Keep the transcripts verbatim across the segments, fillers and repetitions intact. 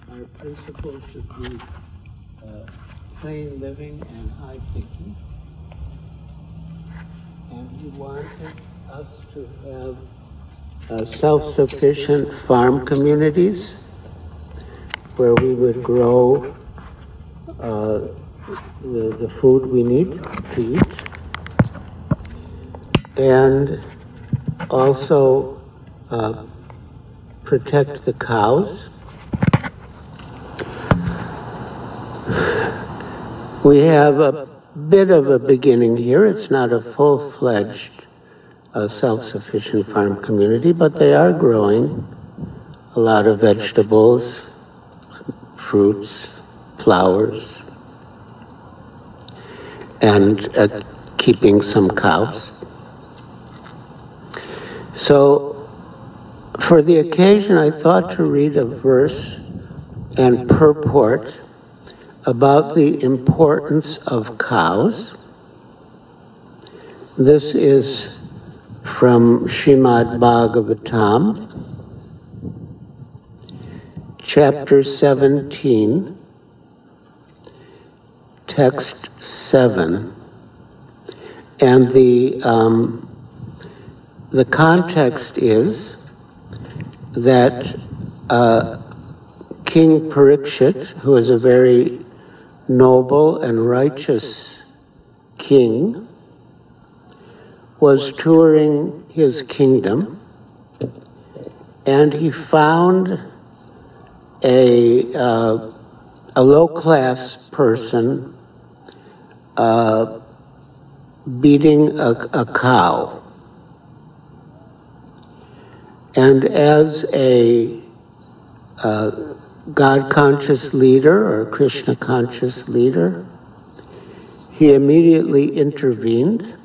our principles should be uh, plain living and high thinking. And he wanted us to have uh, self-sufficient farm communities where we would grow uh, the, the food we need to eat, and also uh, protect the cows. We have a bit of a beginning here. It's not a full-fledged uh, self-sufficient farm community, but they are growing a lot of vegetables, fruits, flowers, and uh, keeping some cows. So, for the occasion, I thought to read a verse and purport about the importance of cows. This is from Srimad Bhagavatam, chapter seventeen, text seven, and the um, the context is that uh, King Parikshit, who is a very noble and righteous king, was touring his kingdom, and he found a uh, a low-class person uh, beating a, a cow. And as a uh, God-conscious leader or Krishna-conscious leader, he immediately intervened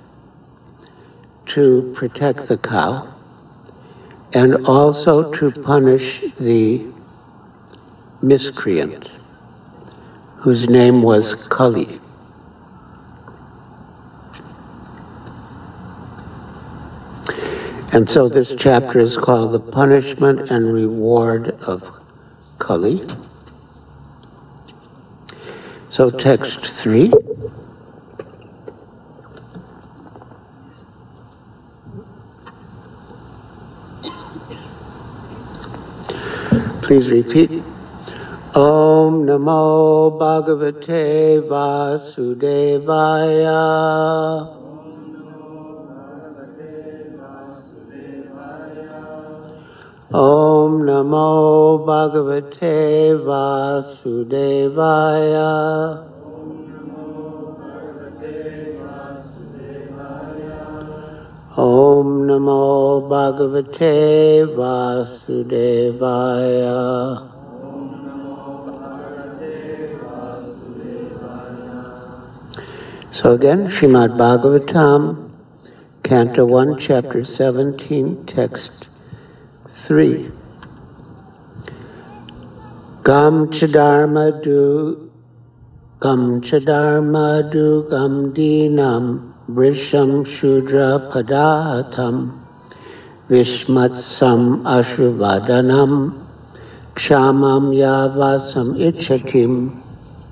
to protect the cow and also to punish the miscreant, whose name was Kali. And so this chapter is called The Punishment and Reward of Kali. So text three. Please repeat. Om Namo Bhagavate Vasudevaya. Om Namo Bhagavate Vasudevaya. Om Namo Bhagavate Vasudevaya. So again, Srimad Bhagavatam, Canto one, Chapter seventeen, Text three. Gam Chadharma du Gam Chadharma du Gam Dinam Vrisham Shudra Padahatam Vishmatsam Ashruvadanam Kshamam Yavasam Ichatim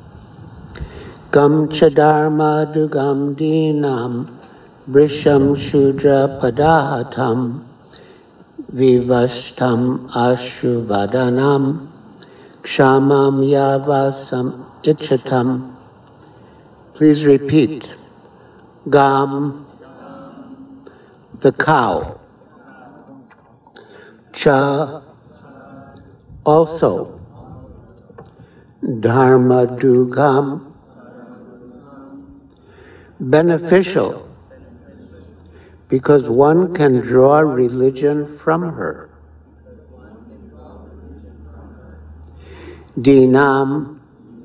Gam Chadharma du Gam Dinam Vrisham Shudra Padahatam Vivastam Ashruvadanam Kshamam Yavasam Ichatam. Please repeat. Gam, the cow. Cha, also. Dharma Dugam, beneficial, because one can draw religion from her. Dinam,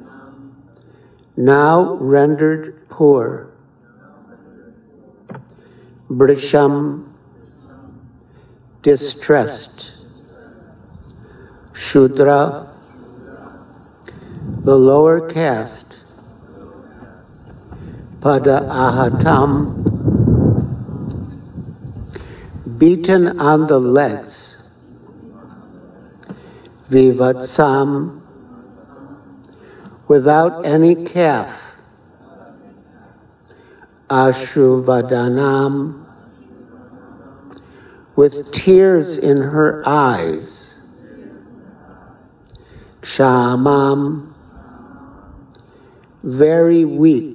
now rendered poor. Brisham, distressed. Shudra, the lower caste. Pada ahatam, beaten on the legs. Vivatsam, without any calf. Ashruvadanam, with tears in her eyes. Kshamam, very weak.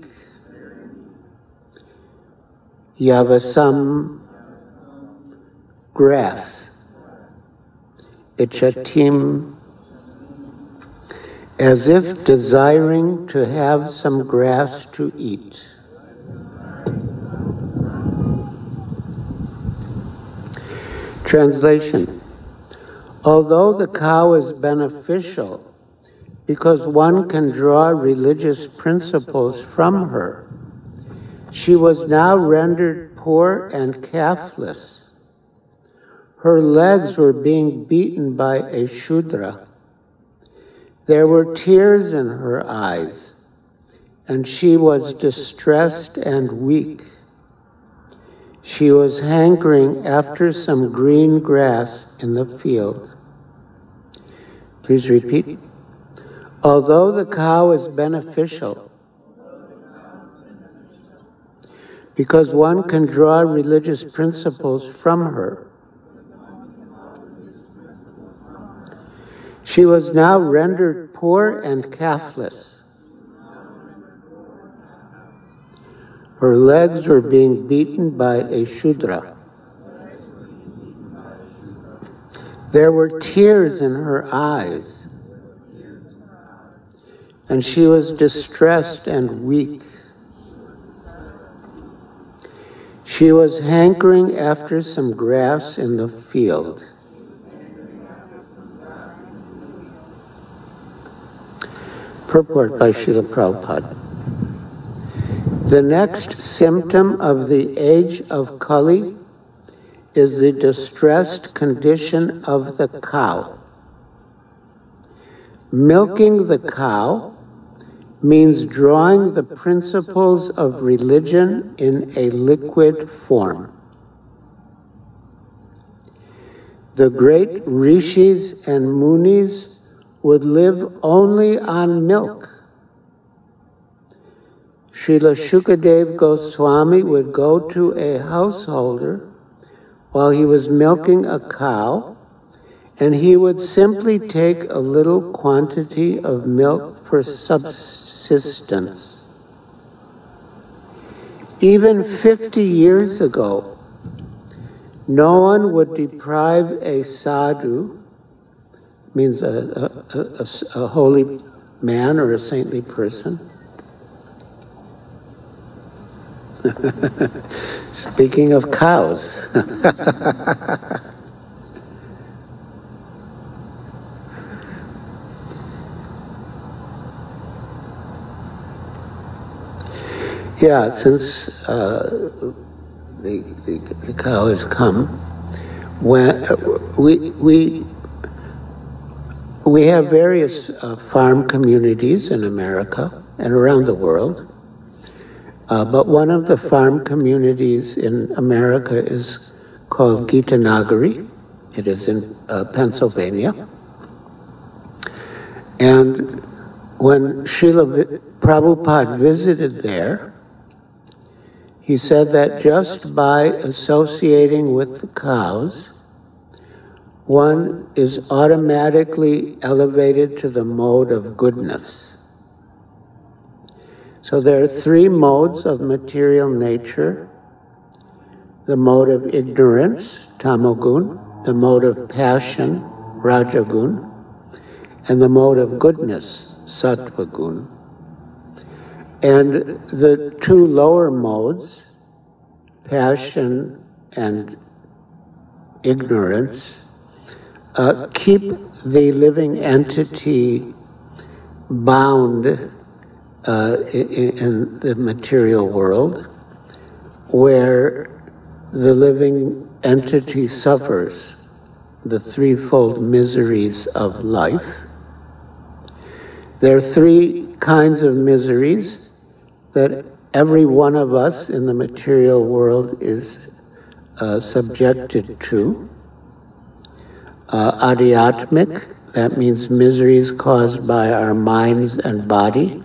Yavasam, grass. Ichatim, as if desiring to have some grass to eat. Translation. Although the cow is beneficial because one can draw religious principles from her, she was now rendered poor and calfless. Her legs were being beaten by a Shudra. There were tears in her eyes, and she was distressed and weak. She was hankering after some green grass in the field. Please repeat. Although the cow is beneficial, because one can draw religious principles from her, she was now rendered poor and calfless. Her legs were being beaten by a Shudra. There were tears in her eyes, and she was distressed and weak. She was hankering after some grass in the field. Purport by Srila Prabhupada. The next symptom of the age of Kali is the distressed condition of the cow. Milking the cow means drawing the principles of religion in a liquid form. The great rishis and munis would live only on milk. Srila Shukadev Goswami would go to a householder while he was milking a cow, and he would simply take a little quantity of milk for subsistence. Even fifty years ago, no one would deprive a sadhu, means a, a, a, a holy man or a saintly person. Speaking of cows. Yeah, since uh, the, the the cow has come, when uh, we we we have various uh, farm communities in America and around the world. Uh, but one of the farm communities in America is called Gitanagari. It is in uh, Pennsylvania. And when Srila Prabhupada visited there, he said that just by associating with the cows, one is automatically elevated to the mode of goodness. So there are three modes of material nature: the mode of ignorance, tamogun, the mode of passion, rajagun, and the mode of goodness, sattvagun. And the two lower modes, passion and ignorance, uh, keep the living entity bound Uh, in, in the material world, where the living entity suffers the threefold miseries of life. There are three kinds of miseries that every one of us in the material world is uh, subjected to. Uh, Adhyatmic, That means miseries caused by our minds and body.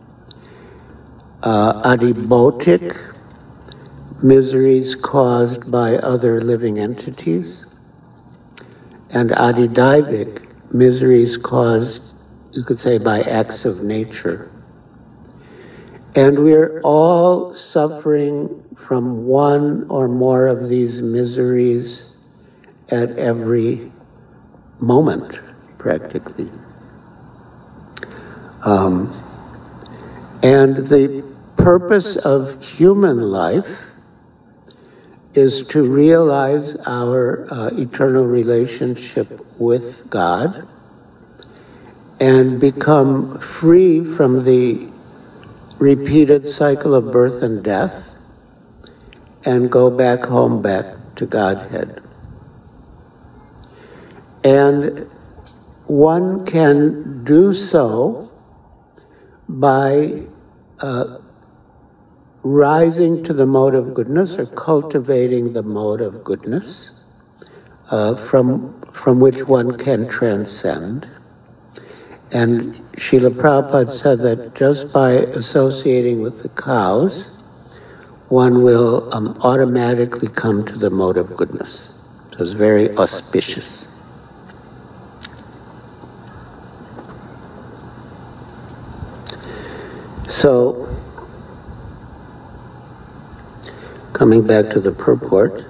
Uh, adibotic, miseries caused by other living entities. And adidaivic, miseries caused, you could say, by acts of nature. And we're all suffering from one or more of these miseries at every moment, practically. Um, and the purpose of human life is to realize our uh, eternal relationship with God and become free from the repeated cycle of birth and death and go back home, back to Godhead. And one can do so by uh, rising to the mode of goodness or cultivating the mode of goodness uh, from, from which one can transcend. And Srila Prabhupada said that just by associating with the cows, one will um, automatically come to the mode of goodness. So it's very auspicious. So, coming back to the purport,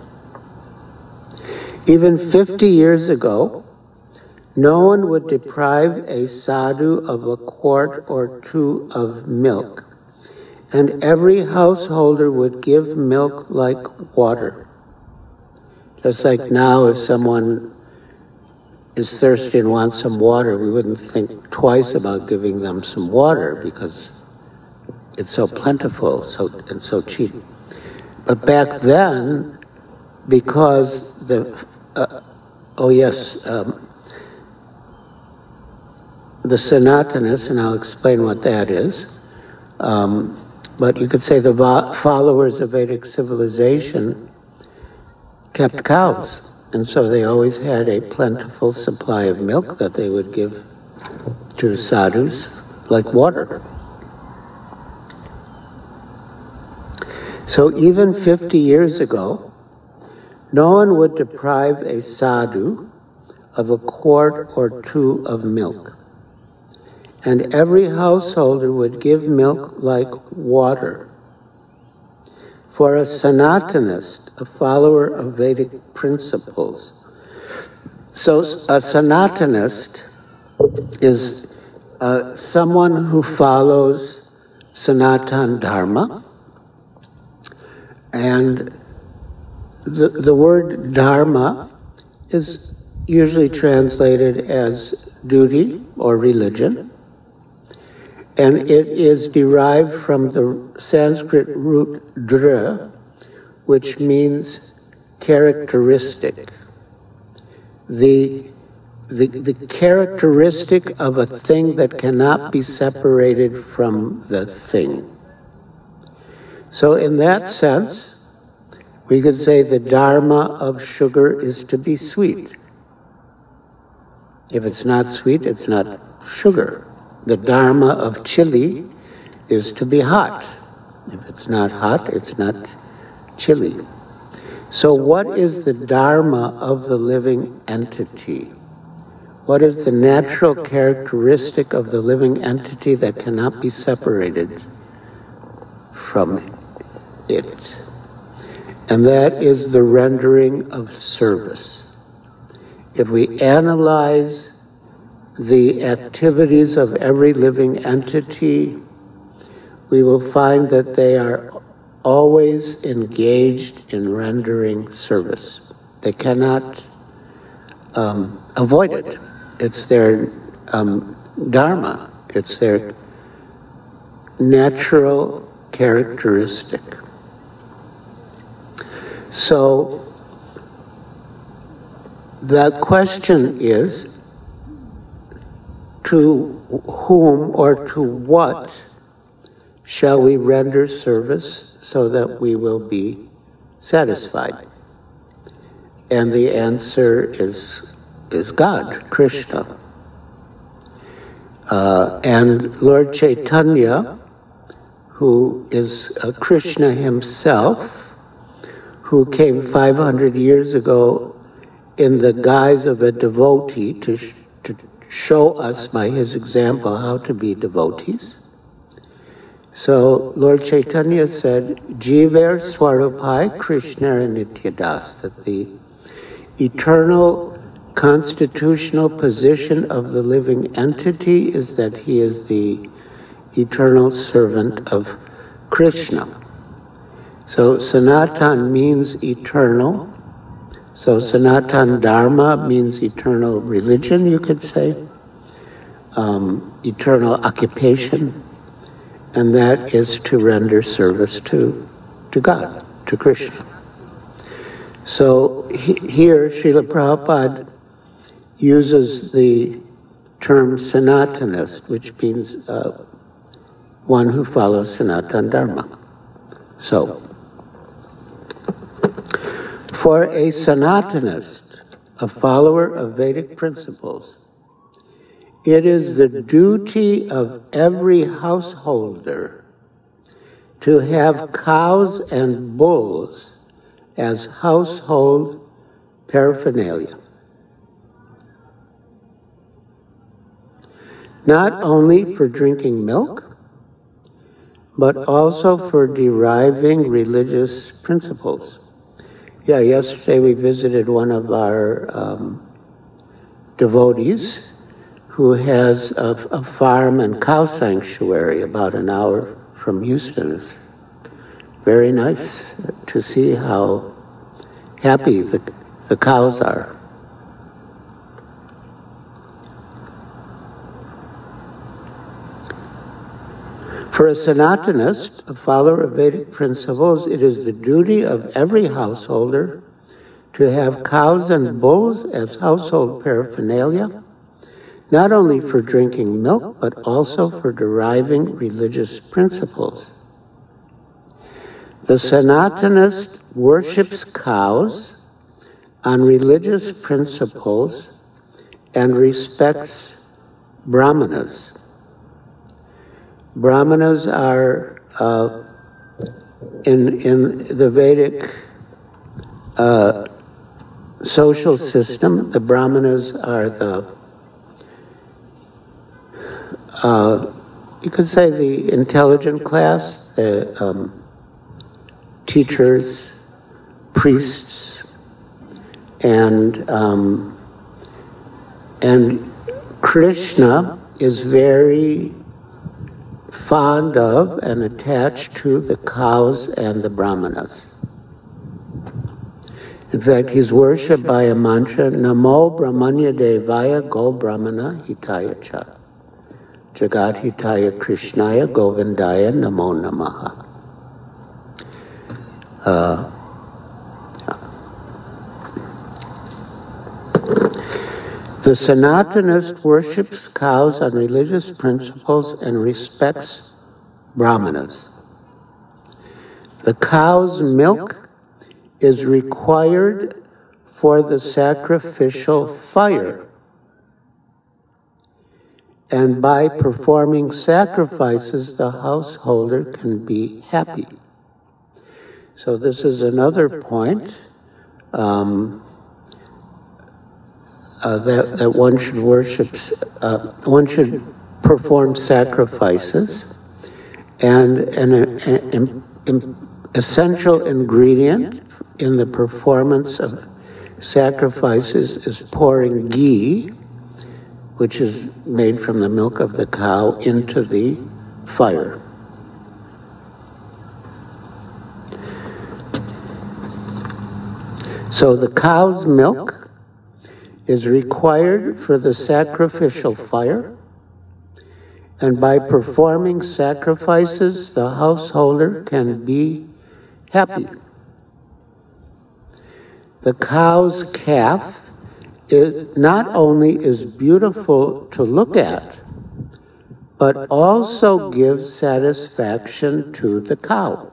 even fifty years ago, no one would deprive a sadhu of a quart or two of milk, and every householder would give milk like water. Just like now, if someone is thirsty and wants some water, we wouldn't think twice about giving them some water because it's so plentiful so, and so cheap. But back then, because the, uh, oh yes, um, the Sanatanists, and I'll explain what that is, um, but you could say the followers of Vedic civilization kept cows, and so they always had a plentiful supply of milk that they would give to sadhus like water. So even fifty years ago, no one would deprive a sadhu of a quart or two of milk, and every householder would give milk like water. For a Sanatanist, a follower of Vedic principles, so a Sanatanist is uh, someone who follows Sanatan Dharma, and the, the word dharma is usually translated as duty or religion, and it is derived from the Sanskrit root dra, which means characteristic. The, the, the characteristic of a thing that cannot be separated from the thing. So in that sense, we could say the dharma of sugar is to be sweet. If it's not sweet, it's not sugar. The dharma of chili is to be hot. If it's not hot, it's not chili. So what is the dharma of the living entity? What is the natural characteristic of the living entity that cannot be separated from it? And that is the rendering of service. If we analyze the activities of every living entity, we will find that they are always engaged in rendering service. They cannot um, avoid it. It's their um, dharma. It's their natural characteristic. So the question is, to whom or to what shall we render service so that we will be satisfied? And the answer is, is God, Krishna. Uh, and Lord Chaitanya, who is uh, Krishna himself, who came five hundred years ago in the guise of a devotee to, sh to show us by his example how to be devotees. So Lord Chaitanya said, Jiver Swarupai Krishna Nityadas, that the eternal constitutional position of the living entity is that he is the eternal servant of Krishna. So Sanatan means eternal. So Sanatan Dharma means eternal religion, you could say, um, eternal occupation, and that is to render service to, to God, to Krishna. So he, here Srila Prabhupada uses the term Sanatanist, which means uh, one who follows Sanatan Dharma. So, for a Sanatanist, a follower of Vedic principles, it is the duty of every householder to have cows and bulls as household paraphernalia. Not only for drinking milk, but also for deriving religious principles. Yeah, yesterday we visited one of our um, devotees who has a, a farm and cow sanctuary about an hour from Houston. It's very nice to see how happy the, the cows are. For a Sanatanist, a follower of Vedic principles, it is the duty of every householder to have cows and bulls as household paraphernalia, not only for drinking milk, but also for deriving religious principles. The Sanatanist worships cows on religious principles and respects Brahmanas. Brahmanas are, uh, in, in the Vedic uh, social system, the Brahmanas are the, uh, you could say the intelligent class, the um, teachers, priests, and, um, and Krishna is very fond of and attached to the cows and the Brahmanas. In fact, he's worshipped by a mantra, Namo Brahmanya Devaya Go Brahmana Hitaya Cha. Jagat Hitaya Krishnaya Govindaya Namo Namaha. Uh, The Sanatanist worships cows on religious principles and respects Brahmanas. The cow's milk is required for the sacrificial fire, and by performing sacrifices, the householder can be happy. So this is another point. Um, Uh, that, that one should worship, uh, one should perform sacrifices, and an, an, an essential ingredient in the performance of sacrifices is pouring ghee, which is made from the milk of the cow, into the fire. So the cow's milk is required for the sacrificial fire, and by performing sacrifices, the householder can be happy. The cow's calf is not only is beautiful to look at, but also gives satisfaction to the cow.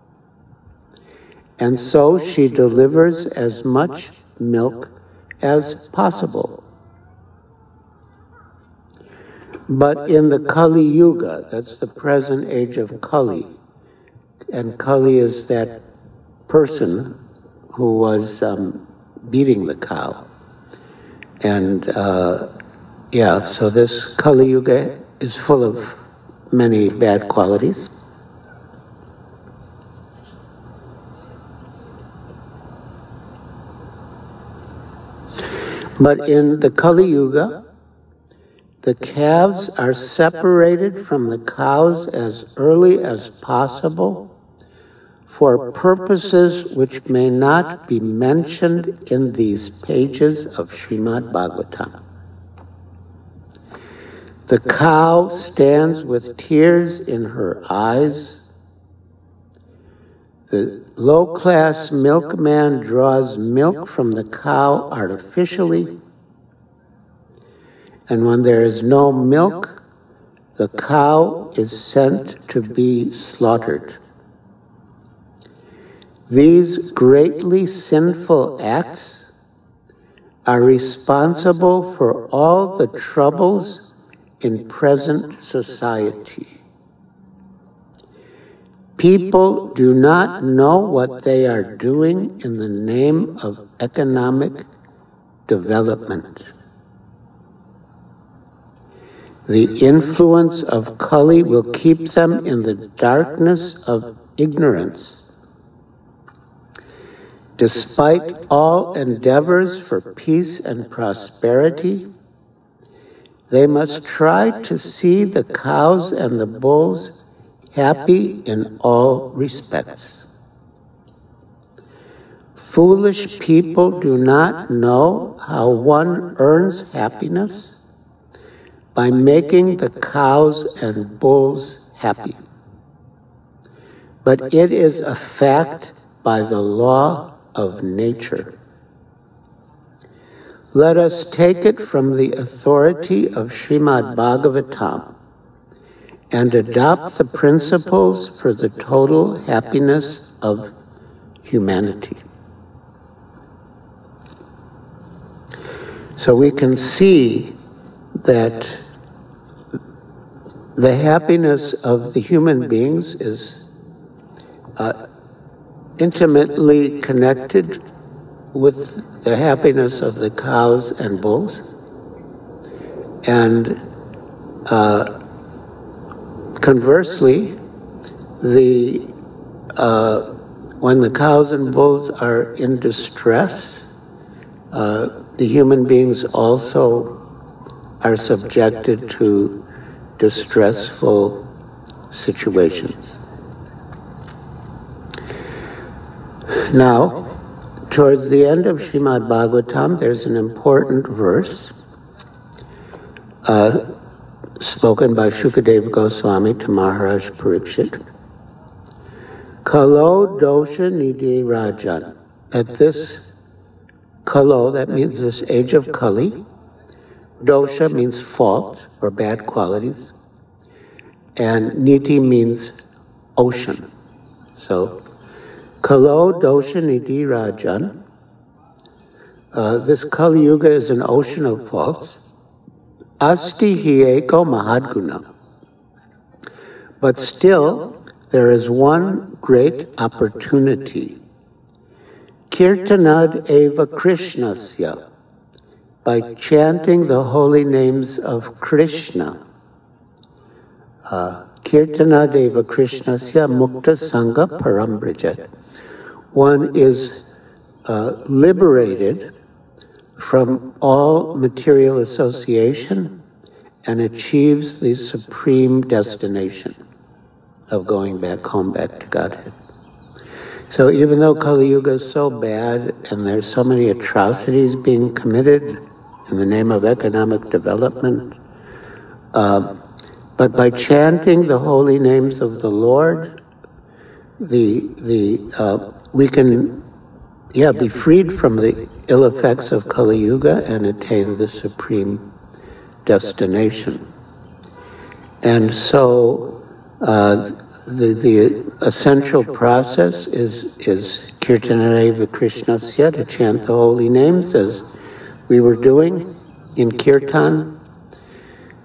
And so she delivers as much milk as possible. But in the Kali Yuga, that's the present age of Kali, and Kali is that person who was um, beating the cow. And uh, yeah, so this Kali Yuga is full of many bad qualities. But in the Kali Yuga, the calves are separated from the cows as early as possible for purposes which may not be mentioned in these pages of Srimad Bhagavatam. The cow stands with tears in her eyes. The low-class milkman draws milk from the cow artificially. And when there is no milk, the cow is sent to be slaughtered. These greatly sinful acts are responsible for all the troubles in present society. People do not know what they are doing in the name of economic development. The influence of Kali will keep them in the darkness of ignorance. Despite all endeavors for peace and prosperity, they must try to see the cows and the bulls happy in all respects. Foolish people do not know how one earns happiness by making the cows and bulls happy. But it is a fact by the law of nature. Let us take it from the authority of Srimad Bhagavatam and adopt the principles for the total happiness of humanity. So we can see that the happiness of the human beings is uh, intimately connected with the happiness of the cows and bulls. And uh, conversely, the uh, when the cows and bulls are in distress, uh, the human beings also are subjected to distressful situations. Now, towards the end of Srimad Bhagavatam, there's an important verse uh, spoken by Shukadeva Goswami to Maharaj Parikshit. Kalo dosha nidhi rajan. At this Kalo, that means this age of Kali. Dosha means fault or bad qualities. And nidhi means ocean. So, Kalo dosha nidhi rajan. Uh, this Kali Yuga is an ocean of faults. Asti hi eko mahadguna. But still, there is one great opportunity. Kirtanad eva Krishnasya. By chanting the holy names of Krishna. Uh, Kirtanad eva Krishnasya mukta sangha parambrajat. One is uh, liberated from all material association and achieves the supreme destination of going back home, back to Godhead. So even though Kali Yuga is so bad and there's so many atrocities being committed in the name of economic development, uh, but by chanting the holy names of the Lord, the the uh, we can yeah be freed from the ill effects of Kali Yuga and attain the supreme destination. And so uh, the the essential process is is Kirtanareva Krishnasya, to chant the holy names as we were doing in Kirtan.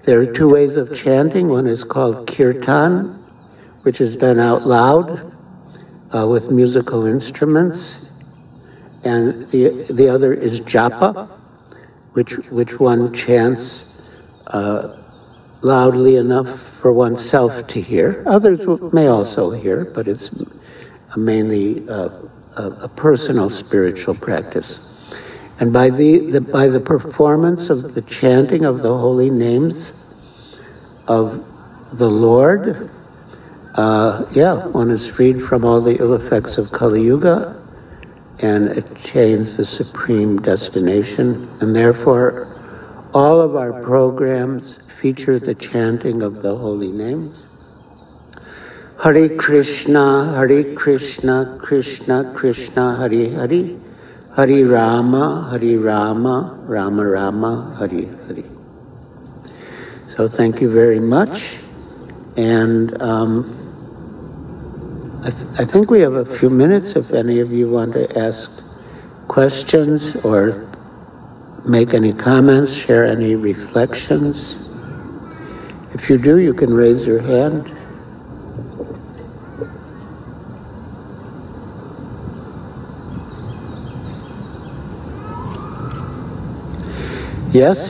There are two ways of chanting. One is called kirtan, which is done out loud uh, with musical instruments, and the the other is japa, which which one chants uh, loudly enough for oneself to hear. Others may also hear, but it's mainly uh, a, a personal spiritual practice. And by the, the by the performance of the chanting of the holy names of the Lord, uh, yeah, one is freed from all the ill effects of Kali Yuga and attains the supreme destination. And therefore, all of our programs feature the chanting of the holy names. Hare Krishna, Hare Krishna, Krishna Krishna, Hare Hare, Hare Rama, Hare Rama, Rama Rama, Hare Hare. So thank you very much. And um, I, th- I think we have a few minutes if any of you want to ask questions or make any comments, share any reflections. If you do, you can raise your hand. Yes? You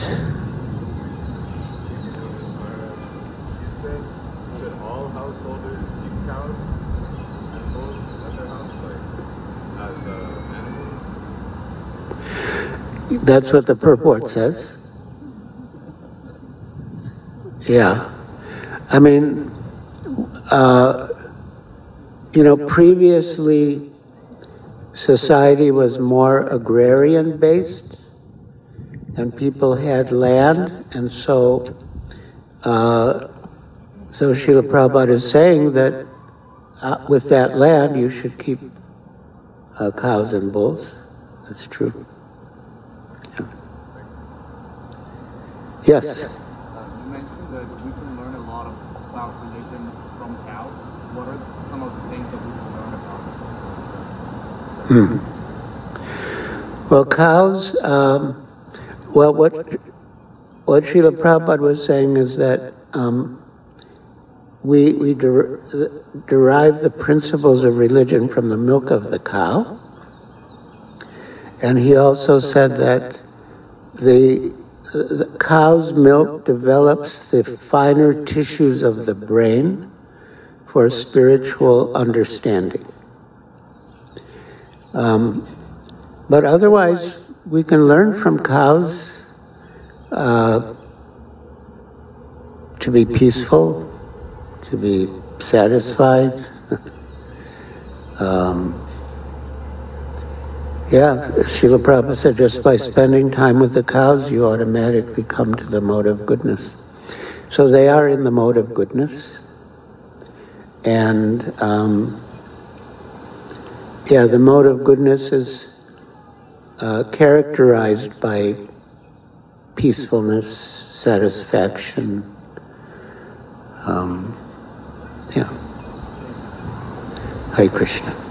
said that all householders keep cows and bulls at their house, like as uh, animals? That's what the purport says. Yeah. I mean, uh, you know, previously society was more agrarian-based, and people had land, and so uh, so Srila Prabhupada is saying that uh, with that land you should keep uh, cows and bulls. That's true. Yeah. Yes? Uh, you mentioned that we can learn a lot of, about religion from cows. What are some of the things that we can learn about? Hmm. Well, cows... Um, Well, what what Srila Prabhupada was saying is that um, we we der- derive the principles of religion from the milk of the cow, and he also said that the, the cow's milk develops the finer tissues of the brain for spiritual understanding. Um, but otherwise, we can learn from cows uh, to be peaceful, to be satisfied. um, yeah, Srila Prabhupada said just by spending time with the cows, you automatically come to the mode of goodness. So they are in the mode of goodness. And um, yeah, the mode of goodness is Uh, characterized by peacefulness, satisfaction. Um, yeah. Hare Krishna.